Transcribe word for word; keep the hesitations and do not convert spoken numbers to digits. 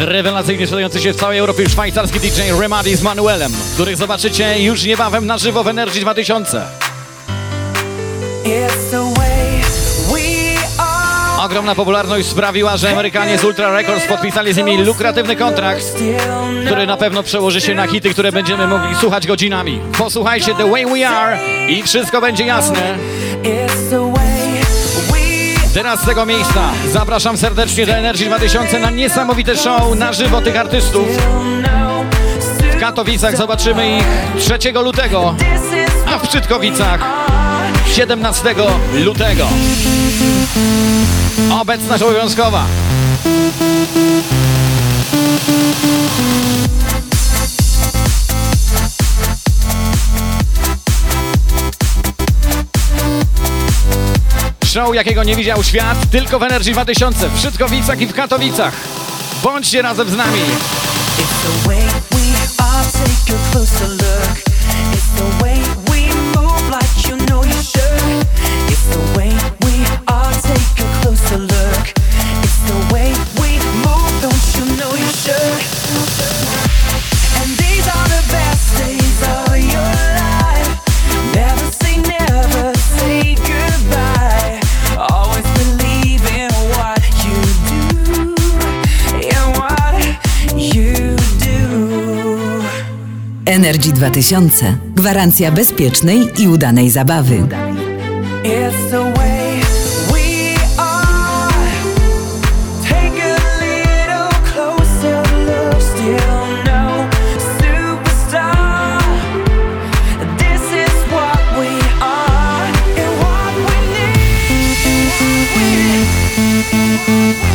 Rewelacyjnie sprzedający się w całej Europie szwajcarski D J Remadi z Manuelem, których zobaczycie już niebawem na żywo w Energy dwa tysiące. Ogromna popularność sprawiła, że Amerykanie z Ultra Records podpisali z nimi lukratywny kontrakt, który na pewno przełoży się na hity, które będziemy mogli słuchać godzinami. Posłuchajcie The Way We Are i wszystko będzie jasne. Teraz z tego miejsca zapraszam serdecznie do Energy dwa tysiące na niesamowite show na żywo tych artystów. W Katowicach zobaczymy ich trzeciego lutego, a w Brzydkowicach siedemnastego lutego. Obecność obowiązkowa. Show, jakiego nie widział świat, tylko w Energy dwa tysiące, w Brzydkowicach i w Katowicach. Bądźcie razem z nami. Energy dwa tysiące. Gwarancja bezpiecznej i udanej zabawy. We